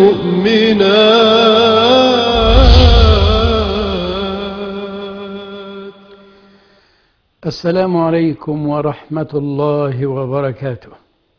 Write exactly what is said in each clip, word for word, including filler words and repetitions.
والمؤمنات. السلام عليكم ورحمة الله وبركاته.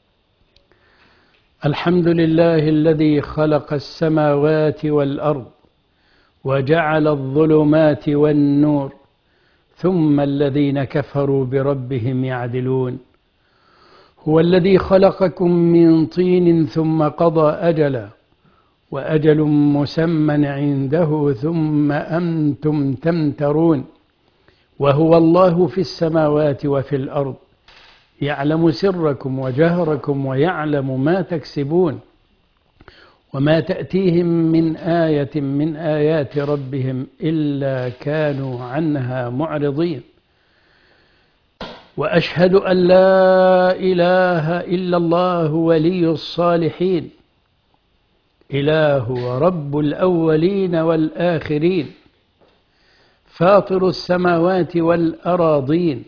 الحمد لله الذي خلق السماوات والأرض وجعل الظلمات والنور، ثم الذين كفروا بربهم يعدلون. هو الذي خلقكم من طين ثم قضى أجلا، وأجل مسمى عنده ثم أنتم تمترون. وهو الله في السماوات وفي الأرض، يعلم سركم وجهركم ويعلم ما تكسبون. وما تأتيهم من آية من آيات ربهم إلا كانوا عنها معرضين. وأشهد أن لا إله إلا الله ولي الصالحين، إله ورب الأولين والآخرين، فاطر السماوات والأراضين،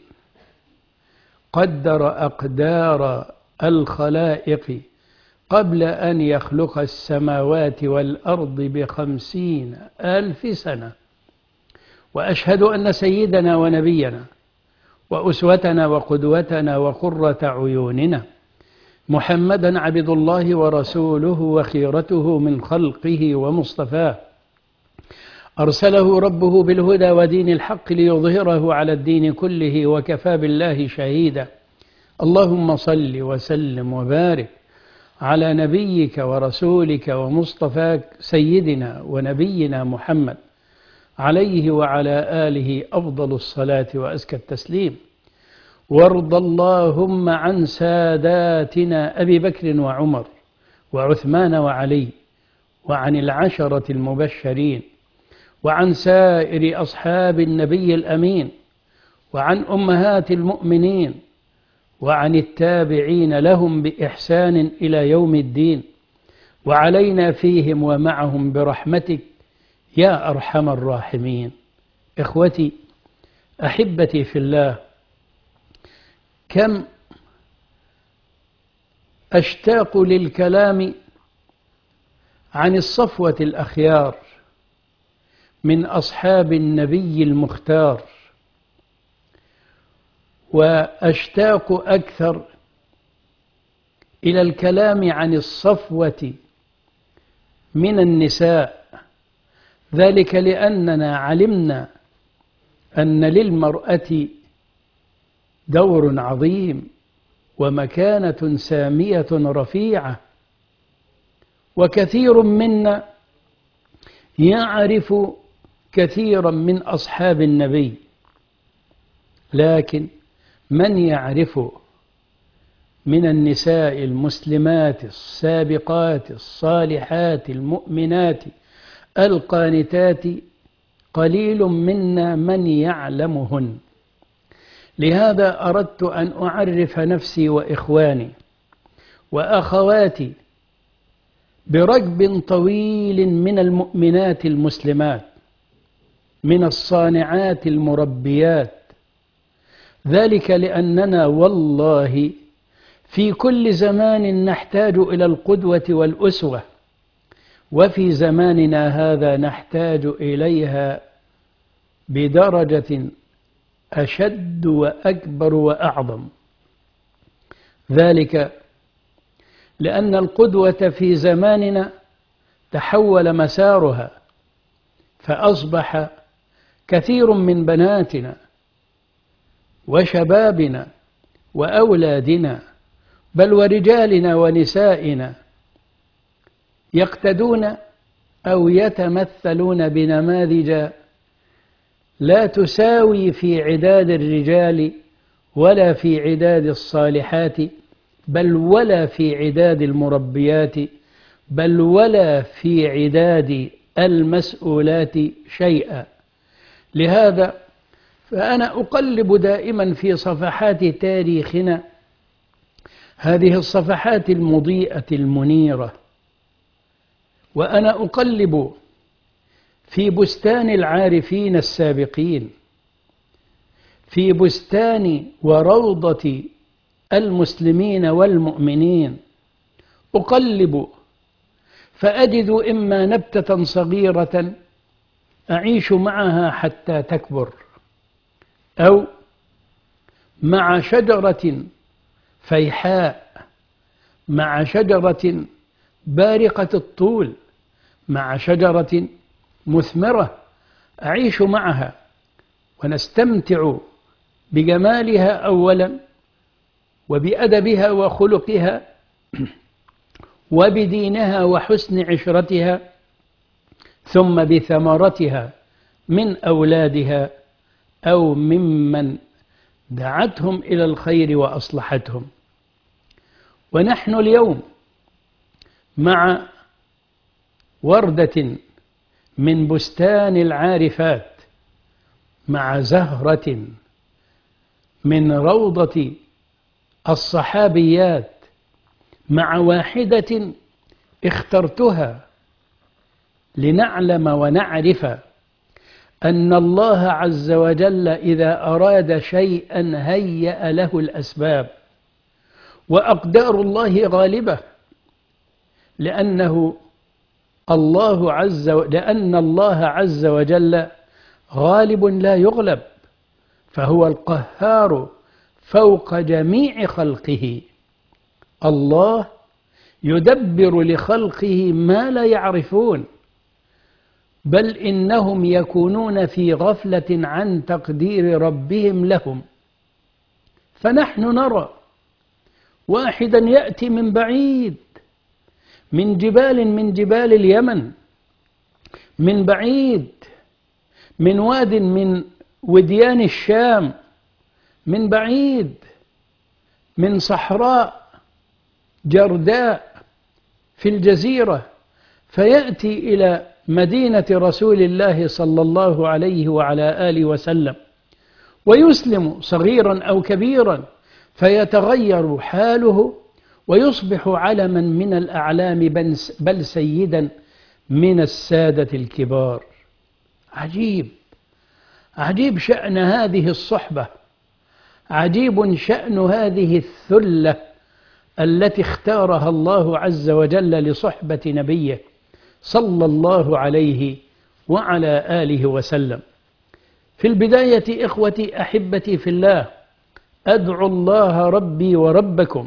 قدر أقدار الخلائق قبل أن يخلق السماوات والأرض بخمسين ألف سنة. وأشهد أن سيدنا ونبينا وأسوتنا وقدوتنا وقرة عيوننا محمدا عبد الله ورسوله وخيرته من خلقه ومصطفاه، أرسله ربه بالهدى ودين الحق ليظهره على الدين كله وكفى بالله شهيدا. اللهم صل وسلم وبارك على نبيك ورسولك ومصطفاك سيدنا ونبينا محمد، عليه وعلى آله أفضل الصلاة وأزكى التسليم. وارض اللهم عن ساداتنا أبي بكر وعمر وعثمان وعلي، وعن العشرة المبشرين، وعن سائر أصحاب النبي الأمين، وعن أمهات المؤمنين، وعن التابعين لهم بإحسان إلى يوم الدين، وعلينا فيهم ومعهم برحمتك يا أرحم الراحمين. إخوتي أحبتي في الله، كم أشتاق للكلام عن الصفوة الأخيار من أصحاب النبي المختار، وأشتاق أكثر إلى الكلام عن الصفوة من النساء، ذلك لأننا علمنا أن للمرأة دور عظيم ومكانة سامية رفيعة، وكثير منا يعرف كثيرا من أصحاب النبي، لكن من يعرف من النساء المسلمات السابقات الصالحات المؤمنات القانتات قليل منا من يعلمهن. لهذا أردت أن أعرف نفسي وإخواني وأخواتي بركب طويل من المؤمنات المسلمات، من الصانعات المربيات، ذلك لأننا والله في كل زمان نحتاج إلى القدوة والأسوة، وفي زماننا هذا نحتاج إليها بدرجة أشد وأكبر وأعظم، ذلك لأن القدوة في زماننا تحول مسارها، فأصبح كثير من بناتنا وشبابنا وأولادنا بل ورجالنا ونسائنا يقتدون أو يتمثلون بنماذج لا تساوي في عداد الرجال ولا في عداد الصالحات، بل ولا في عداد المربيات، بل ولا في عداد المسؤولات شيئا. لهذا فأنا أقلب دائما في صفحات تاريخنا، هذه الصفحات المضيئة المنيرة، وأنا أقلب في بستان العارفين السابقين، في بستان وروضة المسلمين والمؤمنين، أقلب فأجد إما نبتة صغيرة أعيش معها حتى تكبر، أو مع شجرة فيحاء، مع شجرة بارقة الطول، مع شجرة مثمرة أعيش معها ونستمتع بجمالها أولا، وبأدبها وخلقها، وبدينها وحسن عشرتها، ثم بثمرتها من أولادها أو ممن دعتهم إلى الخير وأصلحتهم. ونحن اليوم مع وردة من بستان العارفات، مع زهرة من روضة الصحابيات، مع واحدة اخترتها لنعلم ونعرف أن الله عز وجل إذا أراد شيئا هيأ له الأسباب، وأقدار الله غالبة، لأنه الله عز و... لأن الله عز وجل غالب لا يغلب، فهو القهار فوق جميع خلقه. الله يدبر لخلقه ما لا يعرفون، بل إنهم يكونون في غفلة عن تقدير ربهم لهم. فنحن نرى واحدا يأتي من بعيد، من جبال من جبال اليمن، من بعيد، من واد من وديان الشام، من بعيد، من صحراء جرداء في الجزيرة، فيأتي إلى مدينة رسول الله صلى الله عليه وعلى آله وسلم ويسلم صغيرا أو كبيرا، فيتغير حاله ويصبح علما من الأعلام بل سيدا من السادة الكبار. عجيب عجيب شأن هذه الصحبة، عجيب شأن هذه الثلة التي اختارها الله عز وجل لصحبة نبيه صلى الله عليه وعلى آله وسلم. في البداية إخوتي أحبتي في الله، أدعو الله ربي وربكم،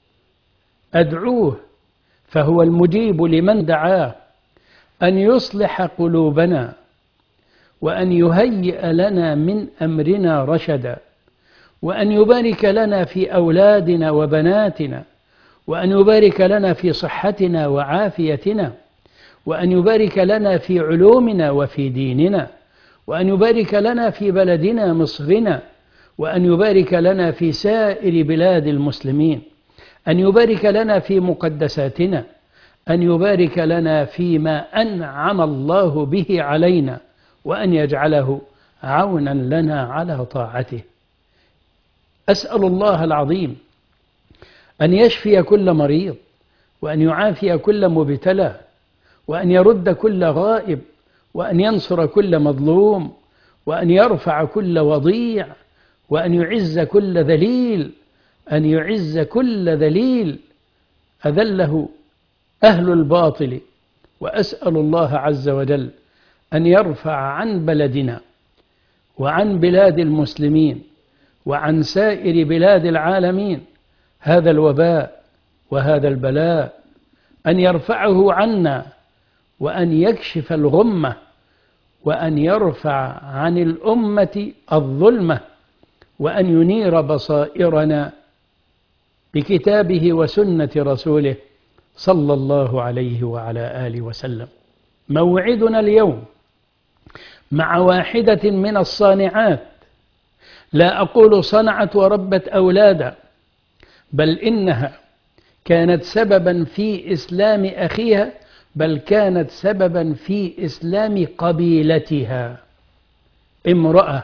أدعوه فهو المجيب لمن دعاه، أن يصلح قلوبنا، وأن يهيئ لنا من أمرنا رشدا، وأن يبارك لنا في أولادنا وبناتنا، وأن يبارك لنا في صحتنا وعافيتنا، وأن يبارك لنا في علومنا وفي ديننا، وأن يبارك لنا في بلدنا مصرنا، وأن يبارك لنا في سائر بلاد المسلمين، أن يبارك لنا في مقدساتنا، أن يبارك لنا فيما أنعم الله به علينا، وأن يجعله عونا لنا على طاعته. أسأل الله العظيم أن يشفي كل مريض، وأن يعافي كل مبتلى، وأن يرد كل غائب، وأن ينصر كل مظلوم، وأن يرفع كل وضيع، وأن يعز كل ذليل، أن يعز كل ذليل أذله أهل الباطل. وأسأل الله عز وجل أن يرفع عن بلدنا وعن بلاد المسلمين وعن سائر بلاد العالمين هذا الوباء وهذا البلاء، أن يرفعه عنا، وأن يكشف الغمة، وأن يرفع عن الأمة الظلمة، وأن ينير بصائرنا بكتابه وسنة رسوله صلى الله عليه وعلى آله وسلم. موعدنا اليوم مع واحدة من الصانعات، لا أقول صنعت وربت أولادا، بل إنها كانت سببا في إسلام أخيها، بل كانت سببا في إسلام قبيلتها. امرأة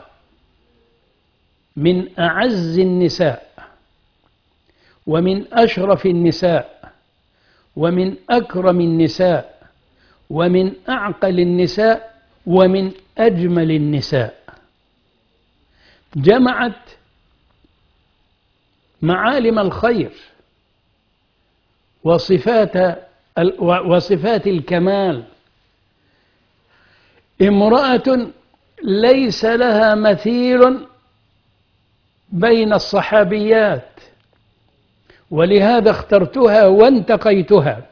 من أعز النساء، ومن أشرف النساء، ومن أكرم النساء، ومن أعقل النساء، ومن أجمل النساء. جمعت معالم الخير وصفات وصفات الكمال. امرأة ليس لها مثيل بين الصحابيات، ولهذا اخترتها وانتقيتها،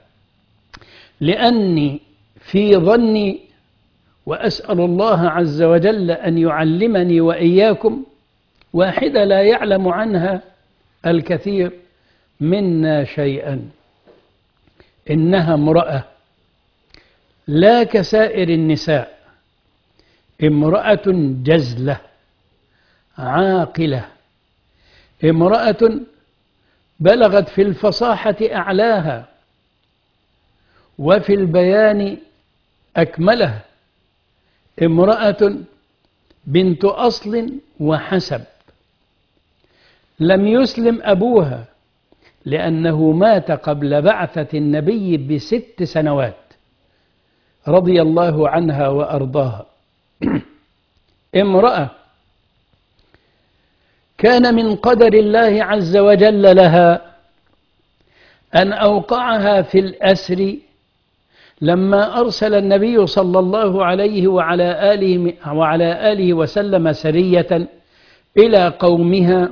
لأني في ظني، وأسأل الله عز وجل أن يعلمني وإياكم، واحدة لا يعلم عنها الكثير منا شيئا، إنها امرأة لا كسائر النساء، امرأة جزلة عاقلة، امرأة بلغت في الفصاحة أعلاها، وفي البيان أكمله، امرأة بنت أصل وحسب، لم يسلم أبوها لأنه مات قبل بعثة النبي بست سنوات، رضي الله عنها وأرضاها. امرأة كان من قدر الله عز وجل لها أن أوقعها في الأسر لما أرسل النبي صلى الله عليه وعلى آله, وعلى آله وسلم سرية إلى قومها،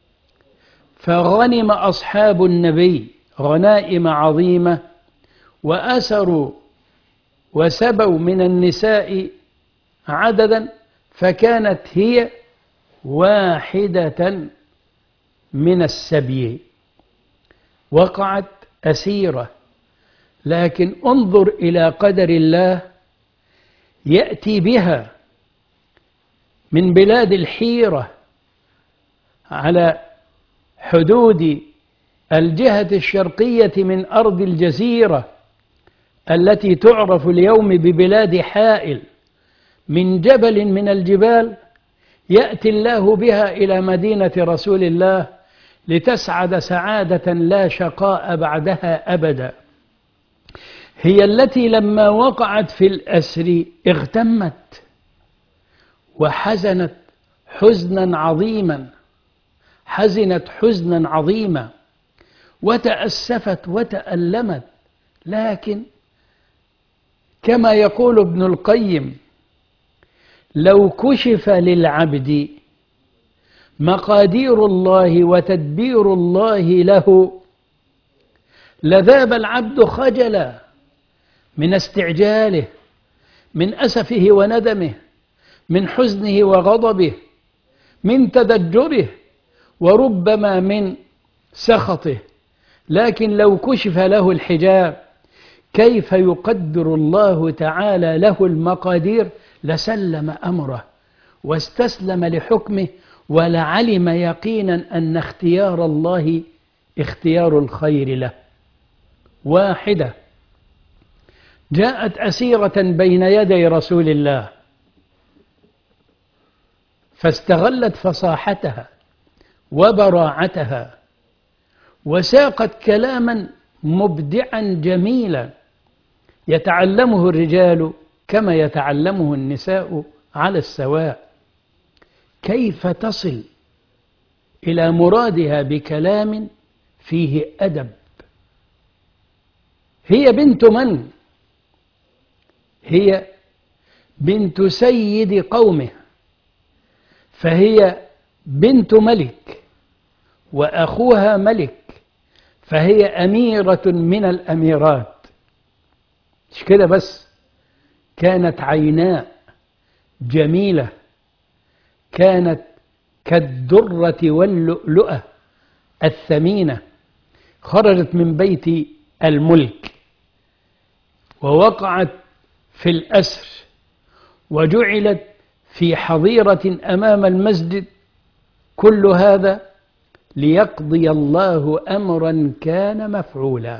فغنم أصحاب النبي غنائم عظيمة، وأسروا وسبوا من النساء عددا، فكانت هي واحدة من السبي، وقعت أسيرة. لكن انظر إلى قدر الله، يأتي بها من بلاد الحيرة على حدود الجهة الشرقية من أرض الجزيرة التي تعرف اليوم ببلاد حائل، من جبل من الجبال، يأتي الله بها إلى مدينة رسول الله لتسعد سعادة لا شقاء بعدها أبدا. هي التي لما وقعت في الأسر اغتمت وحزنت حزنا عظيما، حزنت حزنا عظيما وتأسفت وتألمت. لكن كما يقول ابن القيم: لو كشف للعبد مقادير الله وتدبير الله له لذاب العبد خجلا من استعجاله، من أسفه وندمه، من حزنه وغضبه، من تدجره، وربما من سخطه. لكن لو كشف له الحجاب كيف يقدر الله تعالى له المقادير لسلم أمره واستسلم لحكمه، ولعلم يقينا أن اختيار الله اختيار الخير له. واحدة جاءت أسيرة بين يدي رسول الله، فاستغلت فصاحتها وبراعتها وساقت كلاما مبدعا جميلا يتعلمه الرجال كما يتعلمه النساء على السواء. كيف تصل إلى مرادها بكلام فيه أدب؟ هي بنت من؟ هي بنت سيد قومه، فهي بنت ملك، وأخوها ملك، فهي أميرة من الأميرات. مش كده بس، كانت عيناء جميلة، كانت كالدرة واللؤلؤة الثمينة، خرجت من بيت الملك ووقعت في الأسر وجعلت في حظيرة أمام المسجد. كل هذا ليقضي الله أمرا كان مفعولا،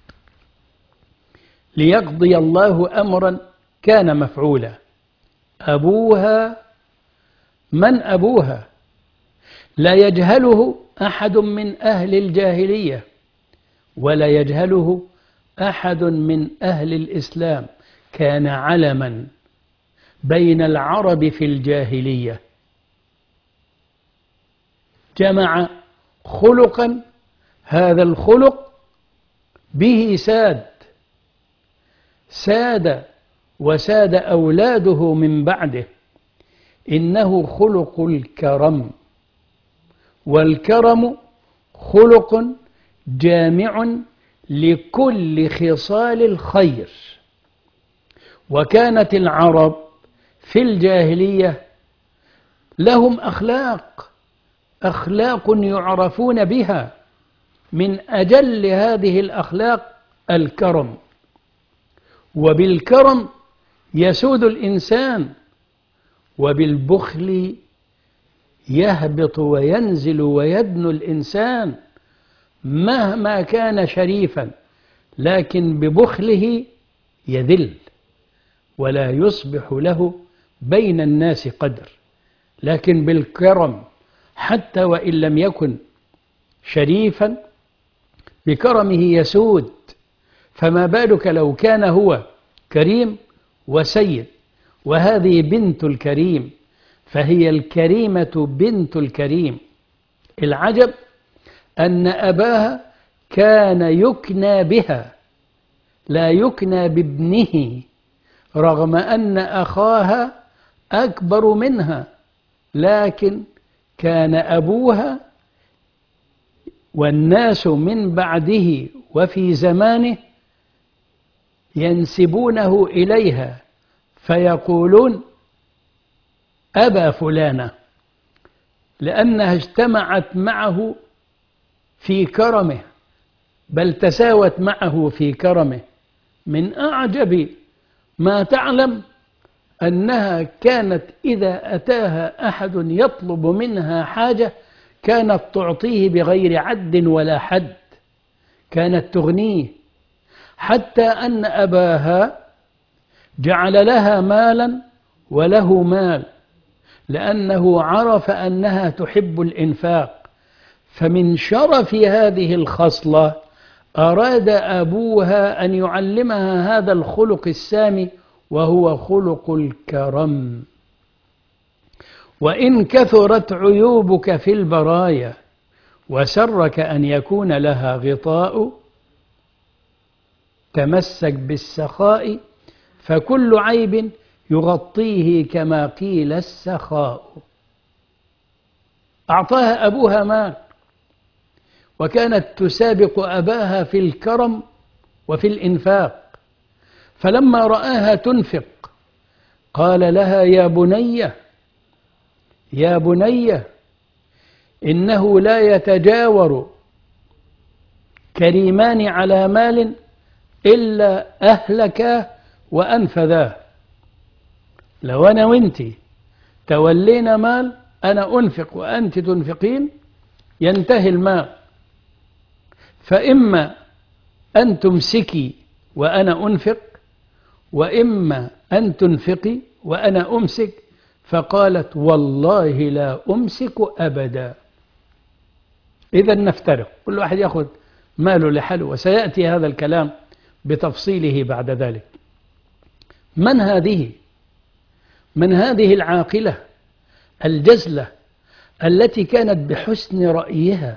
ليقضي الله أمرا كان مفعولا. أبوها من أبوها؟ لا يجهله أحد من أهل الجاهلية، ولا يجهله أحد من أهل الإسلام. كان علما بين العرب في الجاهلية، جمع خلقا، هذا الخلق به ساد ساد وساد أولاده من بعده، إنه خلق الكرم، والكرم خلق جامع لكل خصال الخير. وكانت العرب في الجاهلية لهم أخلاق أخلاق يعرفون بها، من أجل هذه الأخلاق الكرم. وبالكرم يسود الإنسان، وبالبخل يهبط وينزل ويدنو الإنسان مهما كان شريفا، لكن ببخله يذل ولا يصبح له بين الناس قدر. لكن بالكرم حتى وإن لم يكن شريفا بكرمه يسود، فما بالك لو كان هو كريم وسيد. وهذه بنت الكريم، فهي الكريمة بنت الكريم. العجب أن أباها كان يكنى بها لا يكنى بابنه، رغم أن أخاها أكبر منها، لكن كان أبوها والناس من بعده وفي زمانه ينسبونه إليها فيقولون أبا فلانة، لأنها اجتمعت معه في كرمه، بل تساوت معه في كرمه. من أعجب ما تعلم أنها كانت إذا أتاها أحد يطلب منها حاجة كانت تعطيه بغير عد ولا حد، كانت تغنيه، حتى أن أباها جعل لها مالا وله مال، لأنه عرف أنها تحب الإنفاق. فمن شرف هذه الخصلة أراد أبوها أن يعلمها هذا الخلق السامي، وهو خلق الكرم. وإن كثرت عيوبك في البرايا وسرك أن يكون لها غطاء، تمسك بالسخاء فكل عيب يغطيه كما قيل السخاء. أعطاها أبوها مال، وكانت تسابق أباها في الكرم وفي الإنفاق، فلما رآها تنفق قال لها يا بنية يا بنية إنه لا يتجاور كريمان على مال إلا أهلكاه وأنفذاه. لو أنا وأنت تولينا مال، أنا أنفق وأنت تنفقين، ينتهي المال، فإما أن تمسكي وأنا أنفق، وإما أن تنفقي وأنا أمسك. فقالت والله لا أمسك أبدا. إذن نفترق، كل واحد يأخذ ماله لحاله، وسيأتي هذا الكلام بتفصيله بعد ذلك. من هذه؟ من هذه العاقلة الجزلة التي كانت بحسن رأيها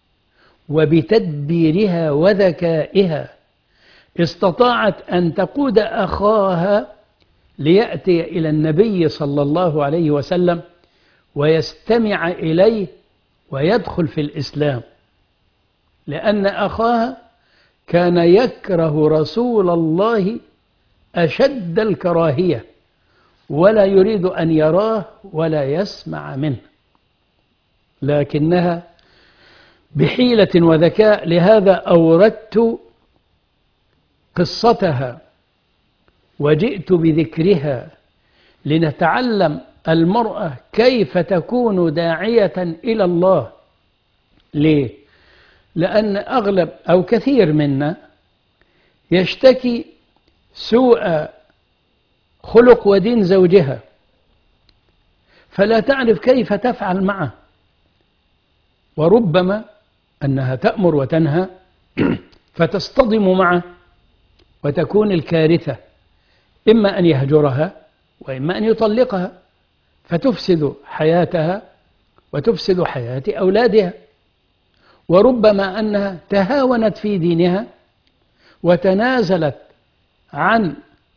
وبتدبيرها وذكائها استطاعت أن تقود أخاها ليأتي إلى النبي صلى الله عليه وسلم ويستمع إليه ويدخل في الإسلام، لأن أخاها كان يكره رسول الله أشد الكراهية، ولا يريد أن يراه ولا يسمع منه، لكنها بحيلة وذكاء. لهذا أوردت قصتها وجئت بذكرها لنتعلم المرأة كيف تكون داعية إلى الله. ليه؟ لأن أغلب أو كثير منا يشتكي سوء خلق ودين زوجها، فلا تعرف كيف تفعل معه، وربما أنها تأمر وتنهى فتصطدم معه وتكون الكارثة، إما أن يهجرها وإما أن يطلقها، فتفسد حياتها وتفسد حياة أولادها. وربما أنها تهاونت في دينها وتنازلت عن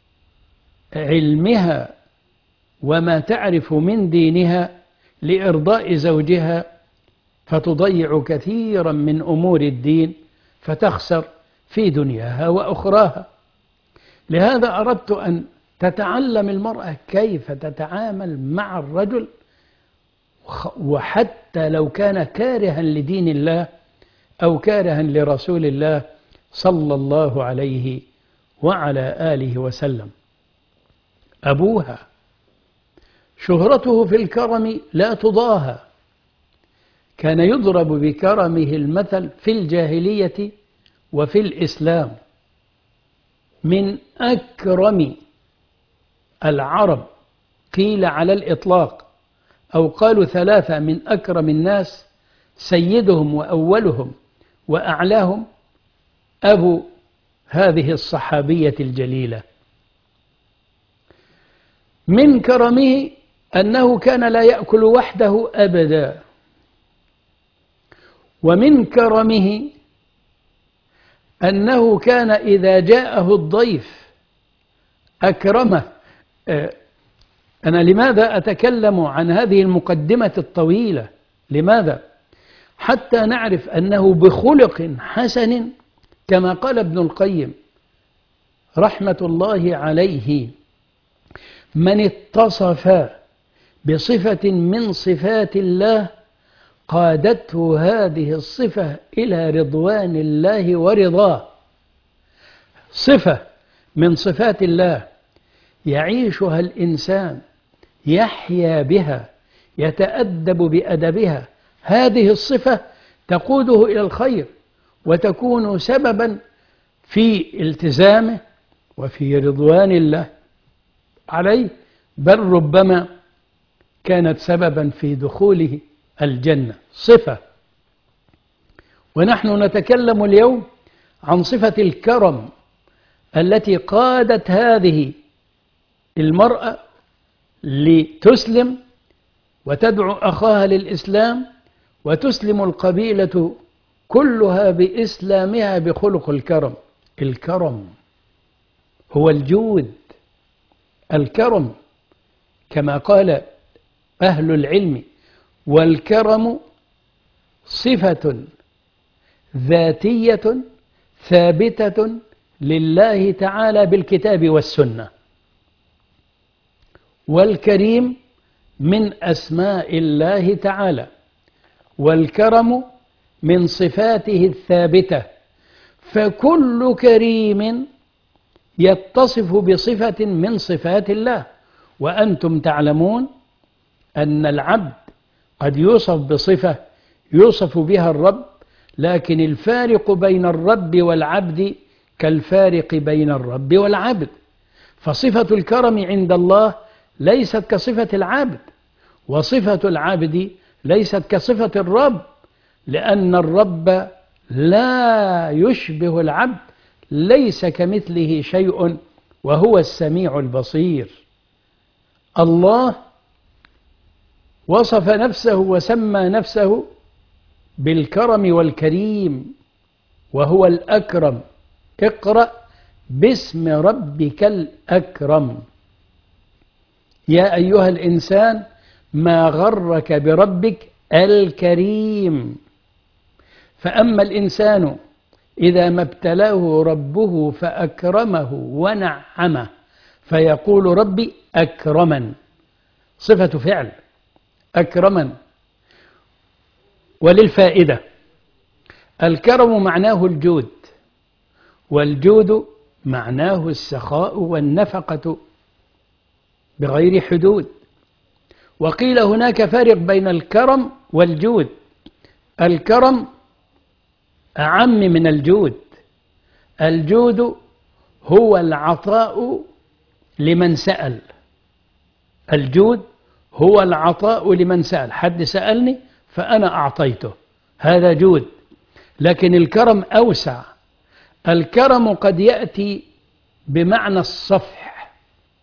علمها وما تعرف من دينها لإرضاء زوجها، فتضيع كثيرا من أمور الدين فتخسر في دنياها وأخراها. لهذا أردت أن تتعلم المرأة كيف تتعامل مع الرجل، وحتى لو كان كارها لدين الله أو كارها لرسول الله صلى الله عليه وعلى آله وسلم. أبوها شهرته في الكرم لا تضاهى، كان يضرب بكرمه المثل في الجاهلية وفي الإسلام. من أكرم العرب قيل على الإطلاق، أو قالوا ثلاثة من أكرم الناس، سيدهم وأولهم وأعلاهم أبو هذه الصحابية الجليلة. من كرمه أنه كان لا يأكل وحده أبدا، ومن كرمه أنه كان إذا جاءه الضيف أكرمه. أنا لماذا أتكلم عن هذه المقدمة الطويلة؟ لماذا؟ حتى نعرف أنه بخلق حسن، كما قال ابن القيم رحمة الله عليه: من اتصف بصفة من صفات الله قادته هذه الصفة إلى رضوان الله ورضاه. صفة من صفات الله يعيشها الإنسان، يحيا بها، يتأدب بأدبها، هذه الصفة تقوده إلى الخير وتكون سببا في التزامه وفي رضوان الله عليه، بل ربما كانت سببا في دخوله الجنة. صفة. ونحن نتكلم اليوم عن صفة الكرم التي قادت هذه المرأة لتسلم وتدعو أخاها للإسلام، وتسلم القبيلة كلها بإسلامها بخلق الكرم. الكرم هو الجود. الكرم كما قال أهل العلم: والكرم صفة ذاتية ثابتة لله تعالى بالكتاب والسنة. والكريم من أسماء الله تعالى، والكرم من صفاته الثابتة، فكل كريم يتصف بصفة من صفات الله. وأنتم تعلمون أن العبد قد يوصف بصفة يوصف بها الرب، لكن الفارق بين الرب والعبد كالفارق بين الرب والعبد. فصفة الكرم عند الله ليست كصفة العبد، وصفة العبد ليست كصفة الرب، لأن الرب لا يشبه العبد، ليس كمثله شيء وهو السميع البصير. الله وصف نفسه وسمى نفسه بالكرم والكريم، وهو الأكرم. اقرأ باسم ربك الأكرم. يا أيها الإنسان ما غرك بربك الكريم. فأما الإنسان إذا ما ابتلاه ربه فأكرمه ونعمه فيقول ربي أكرمن، صفة فعل أكرمن. وللفائدة: الكرم معناه الجود، والجود معناه السخاء والنفقة بغير حدود. وقيل هناك فرق بين الكرم والجود. الكرم أعم من الجود. الجود هو العطاء لمن سأل. الجود هو العطاء لمن سأل، حد سألني فأنا أعطيته، هذا جود. لكن الكرم أوسع. الكرم قد يأتي بمعنى الصفح.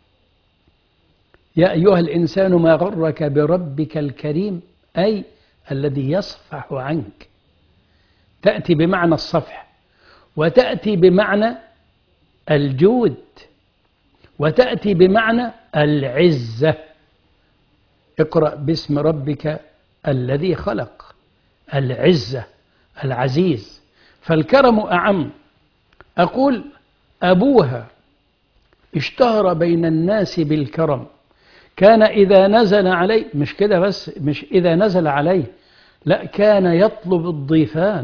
يا أيها الإنسان ما غرك بربك الكريم، أي الذي يصفح عنك. تأتي بمعنى الصفح، وتأتي بمعنى الجود، وتأتي بمعنى العزة. اقرأ باسم ربك الذي خلق، العزة، العزيز. فالكرم أعم. أقول أبوها اشتهر بين الناس بالكرم، كان إذا نزل عليه، مش كده بس، مش إذا نزل عليه، لا، كان يطلب الضيفان،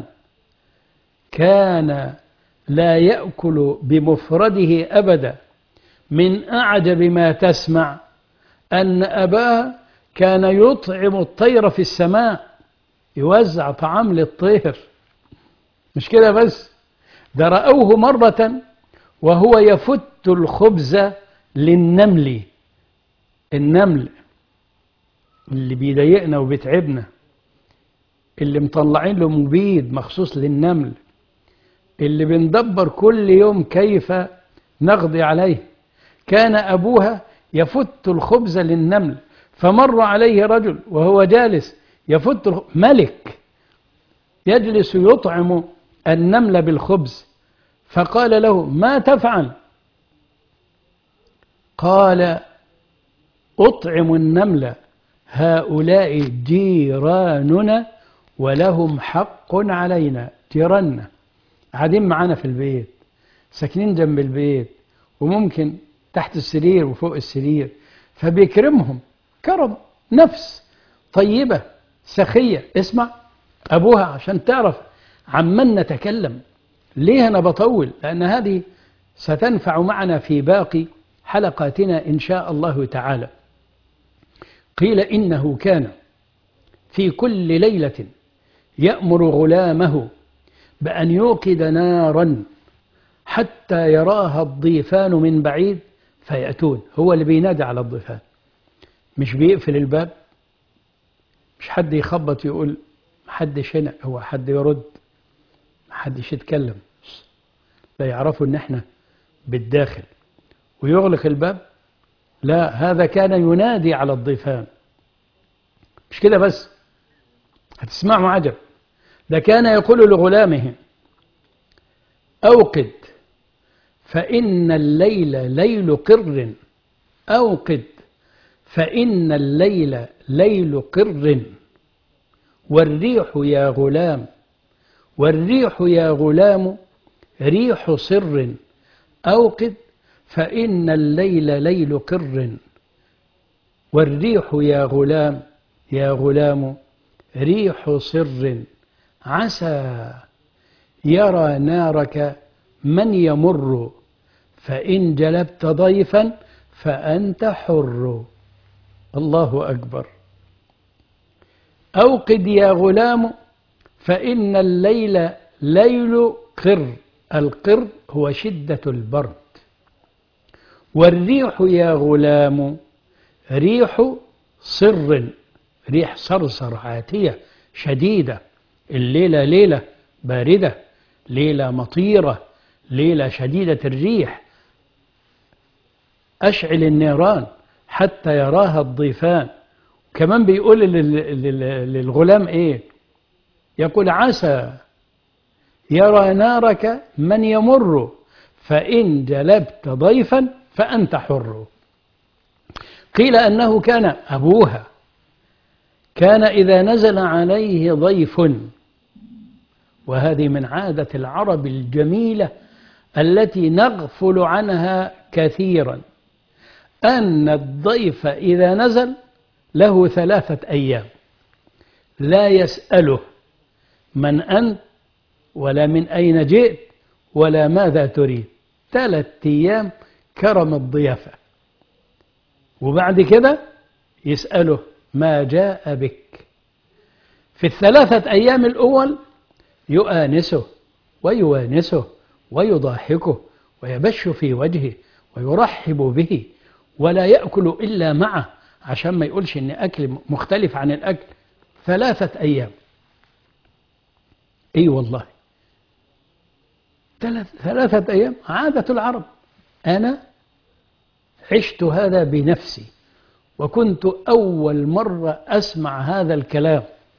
كان لا يأكل بمفرده أبدا. من أعجب ما تسمع أن أباه كان يطعم الطير في السماء، يوزع طعام للطير. مش كده بس، ده رأوه مرة وهو يفت الخبز للنمل. النمل اللي بيضايقنا وبيتعبنا، اللي مطلعين له مبيد مخصوص للنمل، اللي بندبر كل يوم كيف نقضي عليه، كان أبوها يفت الخبز للنمل. فمر عليه رجل وهو جالس يفت الخبز، ملك يجلس يطعم النمل بالخبز، فقال له: ما تفعل؟ قال: أطعم النمل، هؤلاء جيراننا ولهم حق علينا. جيراننا قاعدين معانا في البيت، ساكنين جنب البيت، وممكن تحت السرير وفوق السرير، فبيكرمهم كرم نفس طيبة سخية. اسمع أبوها عشان تعرف عمن نتكلم. ليه أنا بطول؟ لأن هذه ستنفع معنا في باقي حلقاتنا إن شاء الله تعالى. قيل إنه كان في كل ليلة يأمر غلامه بأن يوقد نارا حتى يراها الضيفان من بعيد فيأتون. هو اللي بينادي على الضيفان، مش بيقفل الباب، مش حد يخبط يقول محدش هنا، هو حد يرد، محدش يتكلم، لا يعرفوا ان احنا بالداخل، ويغلق الباب. لا، هذا كان ينادي على الضيفان. مش كده بس، هتسمعوا عجب، ده كان يقول لغلامه: أوقد فإن الليل ليل قر، أوقد فإن الليل ليل قر، والريح يا غلام، والريح يا غلام ريح صر، أوقد فإن الليل ليل قر، والريح يا غلام يا غلام ريح صر، عسى يرى نارك من يمر، فإن جلبت ضيفا فأنت حر. الله أكبر. أوقد يا غلام فإن الليل ليل قر، القر هو شدة البرد، والريح يا غلام ريح صر، ريح صرصر عاتية شديدة. الليلة ليلة باردة، ليلة مطيرة، ليلة شديدة الريح. أشعل النيران حتى يراها الضيفان. كمان بيقول للغلام إيه؟ يقول: عسى يرى نارك من يمر، فإن جلبت ضيفا فأنت حر. قيل أنه كان أبوها كان إذا نزل عليه ضيف، وهذه من عادة العرب الجميلة التي نغفل عنها كثيرا، أن الضيف إذا نزل له ثلاثة أيام لا يسأله من أنت، ولا من أين جئت، ولا ماذا تريد. ثلاثة أيام كرم الضيافة، وبعد كده يسأله ما جاء بك. في الثلاثة أيام الأول يؤانسه ويوانسه ويضاحكه ويبش في وجهه ويرحب به، ولا يأكل إلا معه عشان ما يقولش إن أكل مختلف عن الأكل. ثلاثة أيام، أي والله، ثلاثة أيام عادة العرب. أنا عشت هذا بنفسي، وكنت أول مرة أسمع هذا الكلام،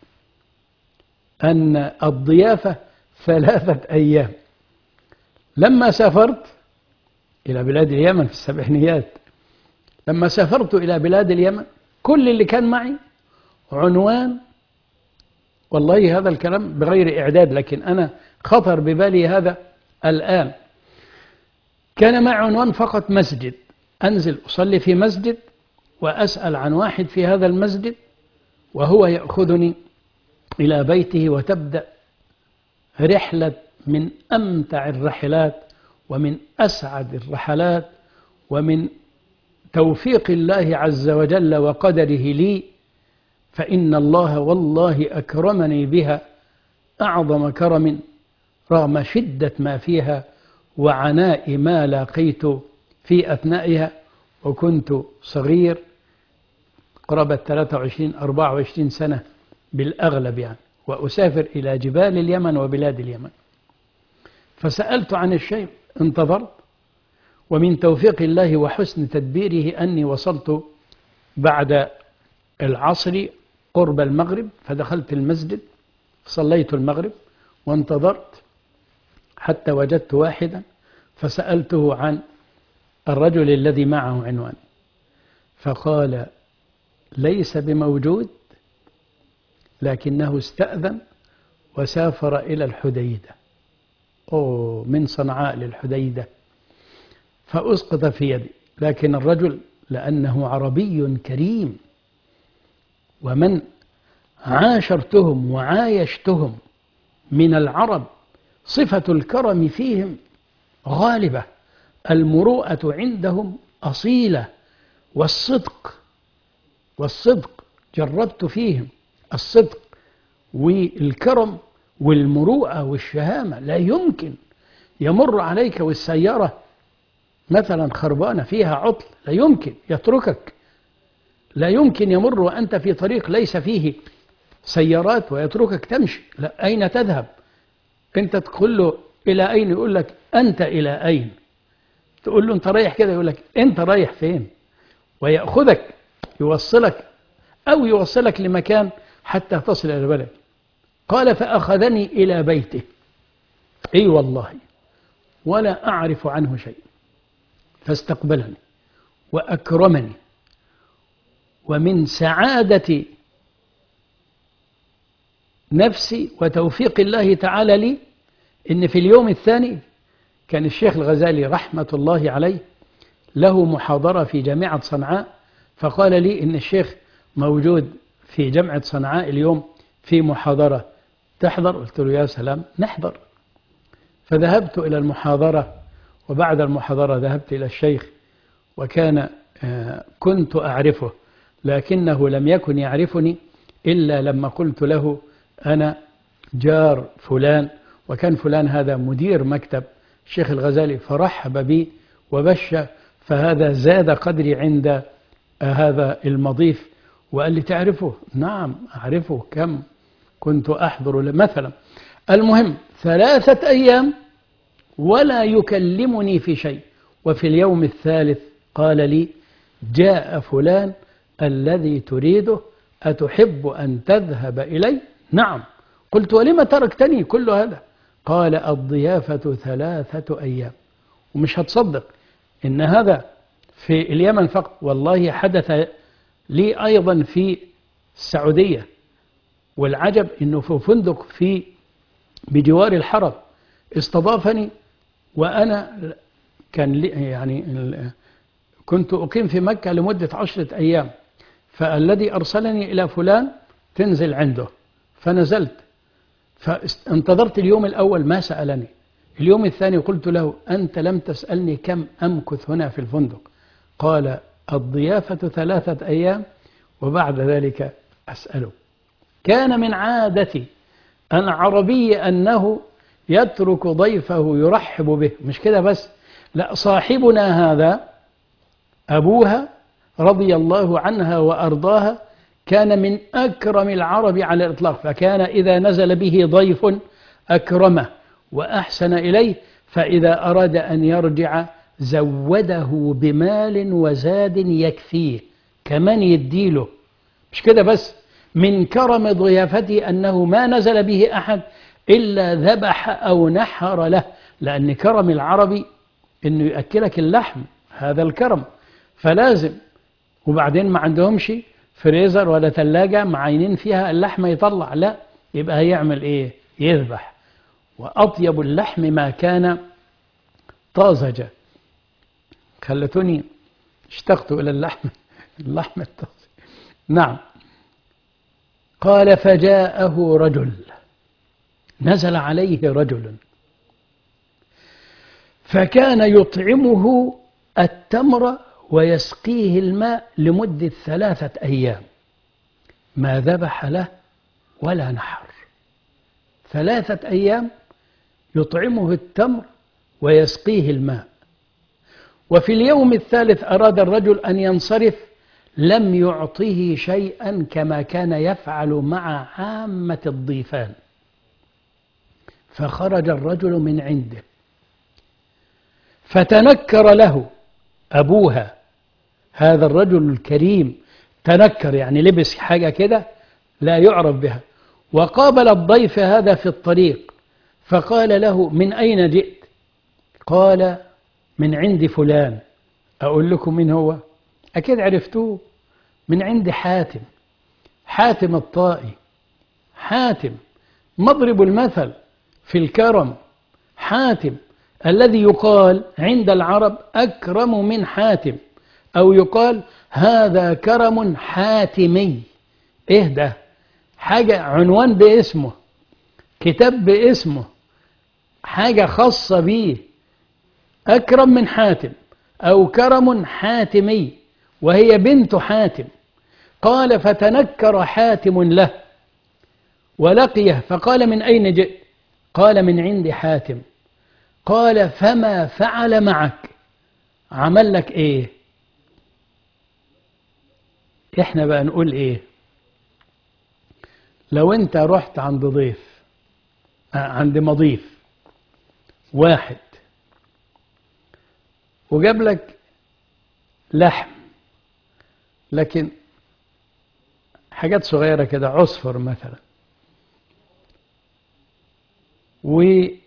أن الضيافة ثلاثة أيام. لما سافرت إلى بلاد اليمن في السبعينيات. لما سافرت إلى بلاد اليمن كل اللي كان معي عنوان، والله هذا الكلام بغير إعداد لكن أنا خطر ببالي هذا الآن، كان معي عنوان فقط مسجد، أنزل أصلي في مسجد وأسأل عن واحد في هذا المسجد وهو يأخذني إلى بيته، وتبدأ رحلة من أمتع الرحلات ومن أسعد الرحلات، ومن توفيق الله عز وجل وقدره لي، فإن الله والله أكرمني بها أعظم كرم رغم شدة ما فيها وعناء ما لاقيت في أثنائها. وكنت صغير قرابة ثلاثة وعشرين أربعة وعشرين سنة بالأغلب يعني، وأسافر إلى جبال اليمن وبلاد اليمن. فسألت عن الشيء، انتظرت، ومن توفيق الله وحسن تدبيره أني وصلت بعد العصر قرب المغرب، فدخلت المسجد صليت المغرب وانتظرت حتى وجدت واحدا، فسألته عن الرجل الذي معه عنوان، فقال ليس بموجود لكنه استأذن وسافر إلى الحديدة، أوه من صنعاء للحديدة، فأسقط في يدي. لكن الرجل لأنه عربي كريم، ومن عاشرتهم وعايشتهم من العرب صفة الكرم فيهم غالبة، المروءة عندهم أصيلة، والصدق والصدق جربت فيهم الصدق والكرم والمروءة والشهامة. لا يمكن يمر عليك والسيارة مثلا خربانة فيها عطل، لا يمكن يتركك، لا يمكن يمر وأنت في طريق ليس فيه سيارات ويتركك تمشي. لا، أين تذهب؟ أنت تقول له إلى أين؟ يقول لك أنت إلى أين؟ تقول له أنت رايح كده، يقول لك أنت رايح فين؟ ويأخذك يوصلك أو يوصلك لمكان حتى تصل إلى بلد. قال فأخذني إلى بيته، أي والله ولا أعرف عنه شيء، فاستقبلني وأكرمني. ومن سعادة نفسي وتوفيق الله تعالى لي إن في اليوم الثاني كان الشيخ الغزالي رحمة الله عليه له محاضرة في جامعة صنعاء، فقال لي إن الشيخ موجود في جامعة صنعاء اليوم في محاضرة، تحضر؟ قلت له يا سلام نحضر. فذهبت إلى المحاضرة، وبعد المحاضرة ذهبت إلى الشيخ، وكان كنت أعرفه لكنه لم يكن يعرفني إلا لما قلت له أنا جار فلان، وكان فلان هذا مدير مكتب الشيخ الغزالي، فرحب بي وبش، فهذا زاد قدري عند هذا المضيف، وقال لي تعرفه؟ نعم أعرفه، كم كنت أحضر مثلا. المهم ثلاثة أيام ولا يكلمني في شيء، وفي اليوم الثالث قال لي جاء فلان الذي تريده، أتحب أن تذهب إلي؟ نعم. قلت ولم تركتني كل هذا؟ قال الضيافة ثلاثة أيام. ومش هتصدق إن هذا في اليمن فقط، والله حدث لي أيضا في السعودية، والعجب إنه في فندق في بجوار الحرم استضافني، وأنا كان لي يعني كنت أقيم في مكة لمدة عشرة أيام، فالذي أرسلني إلى فلان تنزل عنده، فنزلت، فانتظرت اليوم الأول ما سألني، اليوم الثاني قلت له أنت لم تسألني كم أمكث هنا في الفندق؟ قال الضيافة ثلاثة أيام وبعد ذلك أسأله. كان من عادتي العربي أنه يترك ضيفه يرحب به، مش كده بس، لا، صاحبنا هذا أبوها رضي الله عنها وأرضاها كان من أكرم العرب على الإطلاق، فكان إذا نزل به ضيف أكرمه وأحسن إليه، فإذا أراد أن يرجع زوده بمال وزاد يكفيه، كمان يديله. مش كده بس، من كرم ضيافته أنه ما نزل به أحد إلا ذبح أو نحر له، لأن كرم العربي إنه يأكلك اللحم، هذا الكرم. فلازم، وبعدين ما عندهمش فريزر ولا ثلاجة معينين فيها اللحم يطلع، لا، يبقى هيعمل إيه؟ يذبح. وأطيب اللحم ما كان طازجا. خلتوني اشتقت إلى اللحم اللحم الطازج. نعم. قال فجاءه رجل، نزل عليه رجل فكان يطعمه التمر ويسقيه الماء لمدة ثلاثة أيام، ما ذبح له ولا نحر. ثلاثة أيام يطعمه التمر ويسقيه الماء. وفي اليوم الثالث أراد الرجل أن ينصرف، لم يعطه شيئا كما كان يفعل مع عامة الضيفان. فخرج الرجل من عنده فتنكر له أبوها، هذا الرجل الكريم تنكر يعني لبس حاجة كده لا يعرف بها، وقابل الضيف هذا في الطريق فقال له من أين جئت؟ قال من عند فلان. أقول لكم من هو؟ أكيد عرفتوه، من عند حاتم، حاتم الطائي. حاتم مضرب المثل في الكرم، حاتم الذي يقال عند العرب أكرم من حاتم، أو يقال هذا كرم حاتمي. إيه ده؟ حاجة عنوان باسمه، كتاب باسمه، حاجة خاصة به، أكرم من حاتم أو كرم حاتمي، وهي بنت حاتم. قال فتنكر حاتم له ولقيه فقال من أين جئت؟ قال من عند حاتم. قال فما فعل معك؟ عمل لك إيه؟ إحنا بقى نقول إيه؟ لو أنت رحت عند ضيف، عند مضيف واحد وجاب لك لحم، لكن حاجات صغيرة كده، عصفر مثلا، وأي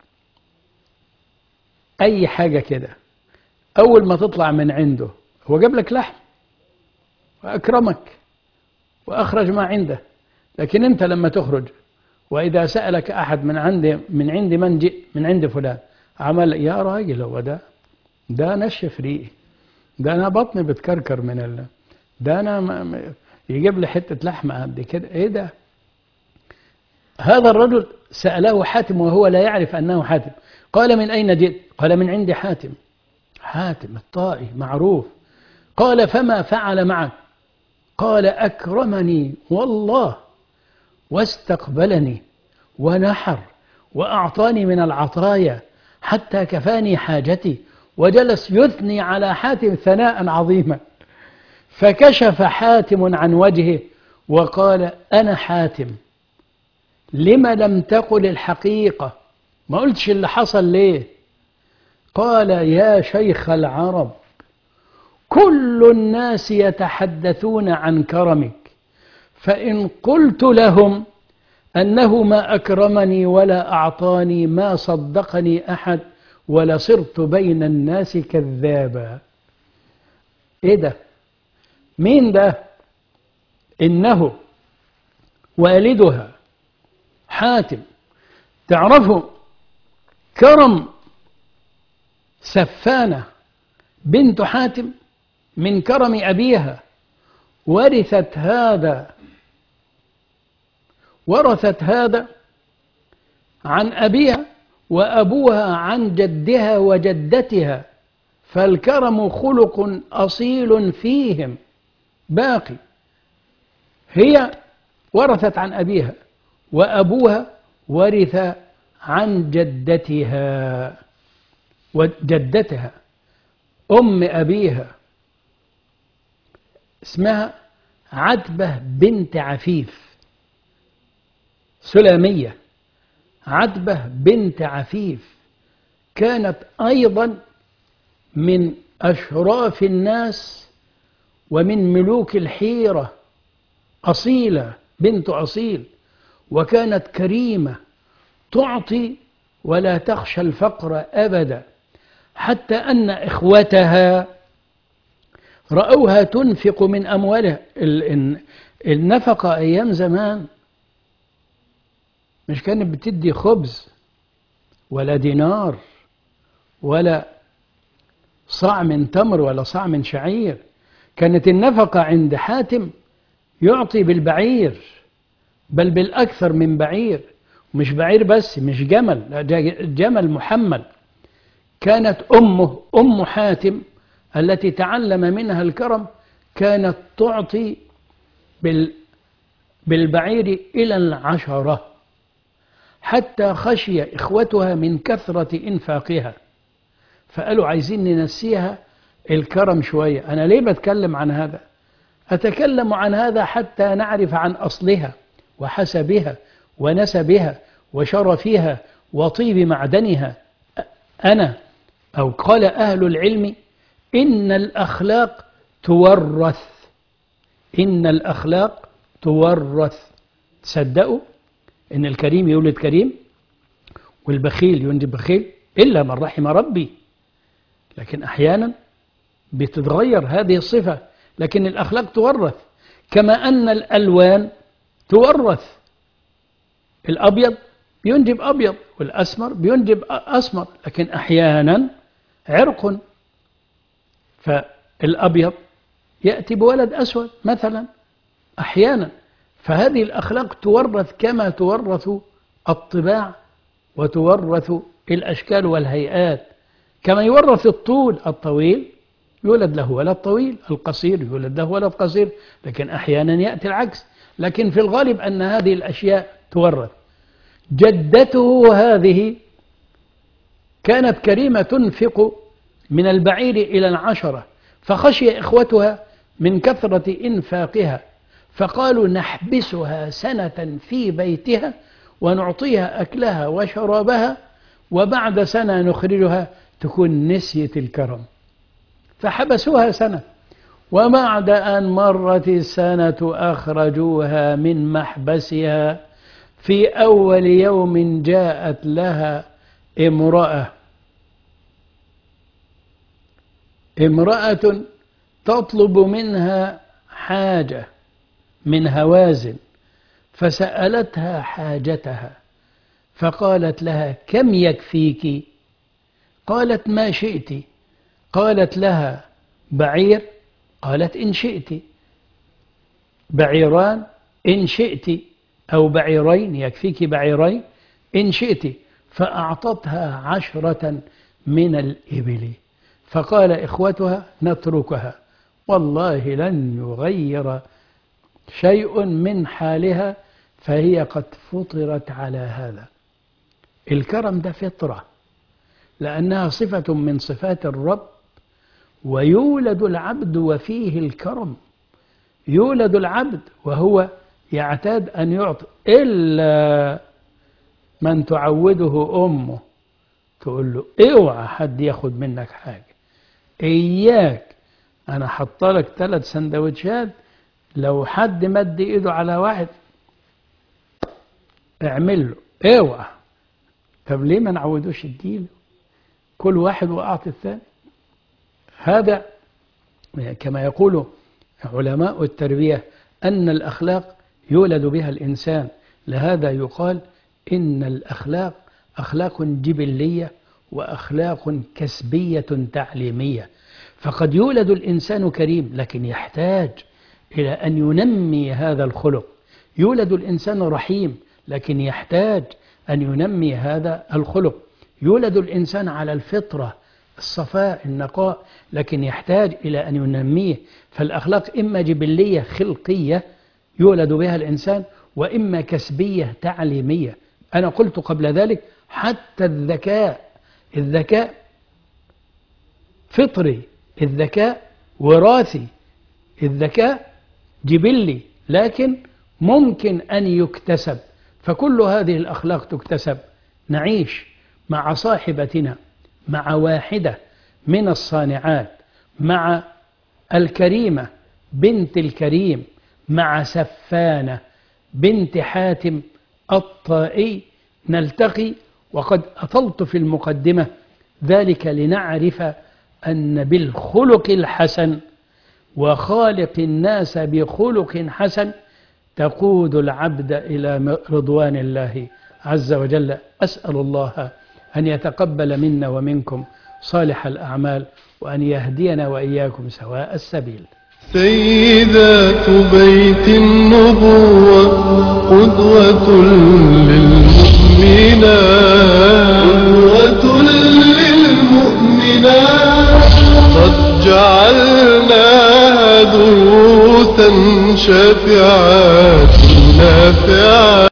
حاجة كده، أول ما تطلع من عنده هو جاب لك لحم وأكرمك وأخرج ما عنده، لكن أنت لما تخرج وإذا سألك أحد من عند من عند من جئت؟ من عند فلان، عمل يا راجل هو ده ده نشف ريقي، ده أنا بطني بتكركر من ال... ده أنا م... يجيب لي حتة لحمة قد كده، إيه ده؟ هذا الرجل سأله حاتم وهو لا يعرف أنه حاتم. قال من أين جئت؟ قال من عند حاتم، حاتم الطائي معروف. قال فما فعل معك؟ قال أكرمني والله واستقبلني ونحر وأعطاني من العطايا حتى كفاني حاجتي، وجلس يثني على حاتم ثناء عظيما. فكشف حاتم عن وجهه وقال أنا حاتم، لما لم تقل الحقيقة؟ ما قلتش اللي حصل ليه؟ قال يا شيخ العرب كل الناس يتحدثون عن كرمك، فإن قلت لهم أنه ما أكرمني ولا أعطاني ما صدقني أحد، ولصرت بين الناس كذابا. إيه ده؟ مين ده؟ إنه والدها حاتم. تعرفوا كرم سفانة بنت حاتم من كرم أبيها، ورثت هذا ورثت هذا عن أبيها، وأبوها عن جدها وجدتها، فالكرم خلق أصيل فيهم باقي. هي ورثت عن أبيها، وأبوها ورث عن جدتها وجدتها أم أبيها، اسمها عتبة بنت عفيف، سلامية. عتبة بنت عفيف كانت أيضا من أشراف الناس ومن ملوك الحيرة، أصيلة بنت أصيل، وكانت كريمة تعطي ولا تخشى الفقر أبدا، حتى أن إخوتها رأوها تنفق من أموالها. النفقة أيام زمان مش كانت بتدي خبز ولا دينار ولا صاع من تمر ولا صاع من شعير. كانت النفقة عند حاتم يعطي بالبعير، بل بالأكثر من بعير، مش بعير بس، مش جمل، لا جمل محمل. كانت أمه أم حاتم التي تعلم منها الكرم كانت تعطي بالبعير إلى العشرة، حتى خشي إخوتها من كثرة إنفاقها، فقالوا عايزين ننسيها الكرم شوية. أنا ليه بتكلم عن هذا؟ أتكلم عن هذا حتى نعرف عن أصلها وحسبها ونسبها وشرفها وطيب معدنها. أنا أو قال أهل العلم إن الأخلاق تورث، إن الأخلاق تورث. تصدقوا إن الكريم يولد كريم والبخيل ينجب بخيل إلا من رحم ربي، لكن أحيانا بتتغير هذه الصفة، لكن الأخلاق تورث. كما أن الألوان تورث، الأبيض بينجب أبيض والأسمر بينجب أسمر، لكن أحيانا عرق، فالأبيض يأتي بولد أسود مثلا أحيانا. فهذه الأخلاق تورث كما تورث الطباع وتورث الأشكال والهيئات. كما يورث الطول، الطويل يولد له ولد طويل، القصير يولد له ولد قصير، لكن أحيانا يأتي العكس. لكن في الغالب أن هذه الأشياء تورث. جدته هذه كانت كريمة تنفق من البعير إلى العشرة، فخشي إخوتها من كثرة إنفاقها، فقالوا نحبسها سنة في بيتها ونعطيها أكلها وشرابها، وبعد سنة نخرجها تكون نسيت الكرم. فحبسوها سنة، وبعد أن مرت السنة أخرجوها من محبسها. في أول يوم جاءت لها امرأة امرأة تطلب منها حاجة من هوازن، فسألتها حاجتها، فقالت لها كم يكفيك؟ قالت ما شئت. قالت لها بعير؟ قالت إن شئت. بعيران؟ إن شئت. أو بعيرين؟ يكفيك بعيرين إن شئت. فأعطتها عشرة من الإبل، فقال إخوتها نتركها، والله لن يغير شيء من حالها، فهي قد فطرت على هذا. الكرم ده فطرة، لأنها صفة من صفات الرب. ويولد العبد وفيه الكرم، يولد العبد وهو يعتاد أن يعطي، إلا من تعوده أمه تقول له اوعى حد ياخد منك حاجة، إياك، أنا حطلك ثلاث سندوتشات، لو حد مد إيده على واحد اعمل له، اوعى. طب ليه ما نعودوش الدين؟ كل واحد وأعطي الثاني. هذا كما يقول علماء التربية أن الأخلاق يولد بها الإنسان. لهذا يقال إن الأخلاق أخلاق جبلية وأخلاق كسبية تعليمية. فقد يولد الإنسان كريم، لكن يحتاج إلى أن ينمي هذا الخلق. يولد الإنسان رحيم، لكن يحتاج أن ينمي هذا الخلق. يولد الإنسان على الفطرة، الصفاء، النقاء، لكن يحتاج إلى أن ينميه. فالأخلاق إما جبلية خلقية يولد بها الإنسان، وإما كسبية تعليمية. أنا قلت قبل ذلك حتى الذكاء، الذكاء فطري، الذكاء وراثي، الذكاء جبلي، لكن ممكن أن يكتسب. فكل هذه الأخلاق تكتسب. نعيش مع صاحبتنا، مع واحدة من الصانعات، مع الكريمة بنت الكريم، مع سفانة بنت حاتم الطائي، نلتقي. وقد أطلت في المقدمة ذلك لنعرف أن بالخلق الحسن وخالق الناس بخلق حسن تقود العبد إلى رضوان الله عز وجل. أسأل الله أن يتقبل منا ومنكم صالح الأعمال وأن يهدينا وإياكم سواء السبيل. سيدات بيت النبوة قدوة للمؤمنات قدوة للمؤمنات قد جعلناها دروسا شافعات نافعات.